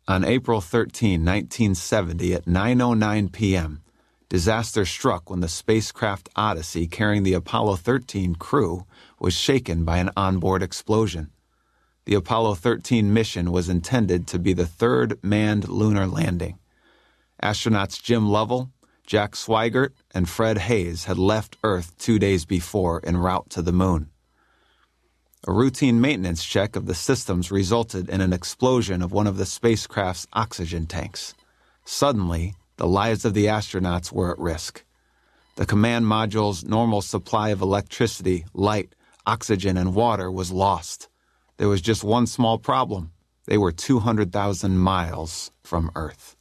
On April 13, 1970, at 9:09 p.m., disaster struck when the spacecraft Odyssey carrying the Apollo 13 crew was shaken by an onboard explosion. The Apollo 13 mission was intended to be the third manned lunar landing. Astronauts Jim Lovell, Jack Swigert, and Fred Hayes had left Earth 2 days before en route to the moon. A routine maintenance check of the systems resulted in an explosion of one of the spacecraft's oxygen tanks. Suddenly, the lives of the astronauts were at risk. The command module's normal supply of electricity, light, oxygen, and water was lost. There was just one small problem. They were 200,000 miles from Earth.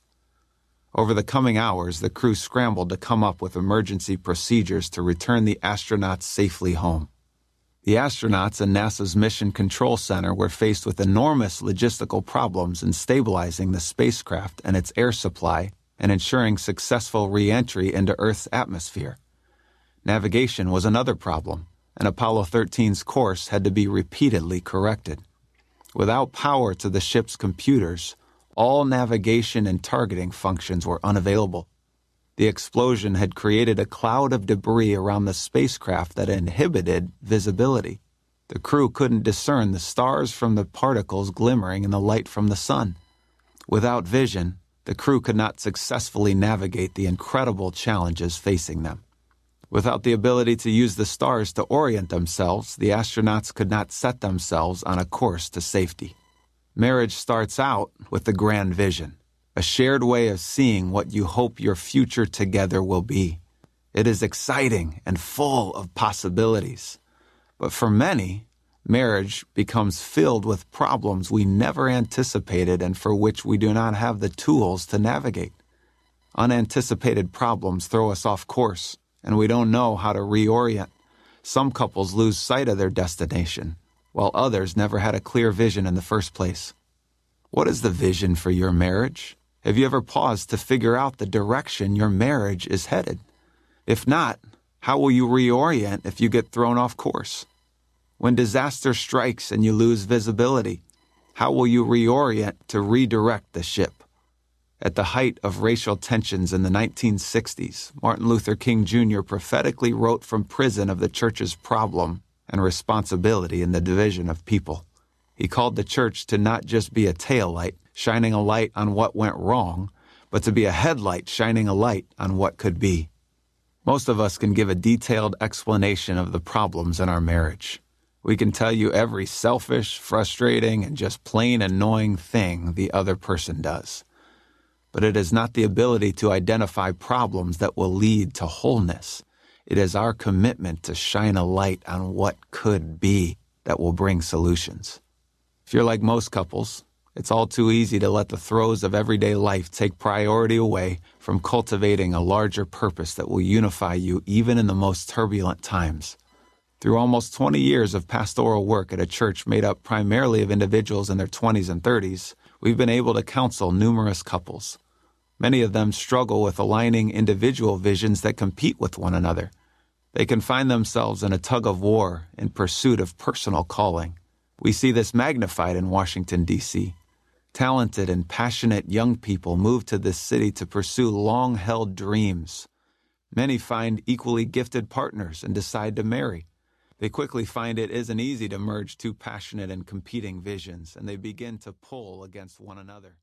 Over the coming hours, the crew scrambled to come up with emergency procedures to return the astronauts safely home. The astronauts and NASA's Mission Control Center were faced with enormous logistical problems in stabilizing the spacecraft and its air supply and ensuring successful re-entry into Earth's atmosphere. Navigation was another problem, and Apollo 13's course had to be repeatedly corrected. Without power to the ship's computers, all navigation and targeting functions were unavailable. The explosion had created a cloud of debris around the spacecraft that inhibited visibility. The crew couldn't discern the stars from the particles glimmering in the light from the sun. Without vision, the crew could not successfully navigate the incredible challenges facing them. Without the ability to use the stars to orient themselves, the astronauts could not set themselves on a course to safety. Marriage starts out with the grand vision, a shared way of seeing what you hope your future together will be. It is exciting and full of possibilities. But for many, marriage becomes filled with problems we never anticipated and for which we do not have the tools to navigate. Unanticipated problems throw us off course, and we don't know how to reorient. Some couples lose sight of their destination, while others never had a clear vision in the first place. What is the vision for your marriage? Have you ever paused to figure out the direction your marriage is headed? If not, how will you reorient if you get thrown off course? When disaster strikes and you lose visibility, how will you reorient to redirect the ship? At the height of racial tensions in the 1960s, Martin Luther King Jr. prophetically wrote from prison of the church's problem and responsibility in the division of people. He called the church to not just be a taillight, shining a light on what went wrong, but to be a headlight shining a light on what could be. Most of us can give a detailed explanation of the problems in our marriage. We can tell you every selfish, frustrating, and just plain annoying thing the other person does. But it is not the ability to identify problems that will lead to wholeness. It is our commitment to shine a light on what could be that will bring solutions. If you're like most couples, it's all too easy to let the throes of everyday life take priority away from cultivating a larger purpose that will unify you even in the most turbulent times. Through almost 20 years of pastoral work at a church made up primarily of individuals in their 20s and 30s, we've been able to counsel numerous couples. Many of them struggle with aligning individual visions that compete with one another. They can find themselves in a tug of war in pursuit of personal calling. We see this magnified in Washington, D.C. Talented and passionate young people move to this city to pursue long-held dreams. Many find equally gifted partners and decide to marry. They quickly find it isn't easy to merge two passionate and competing visions, and they begin to pull against one another.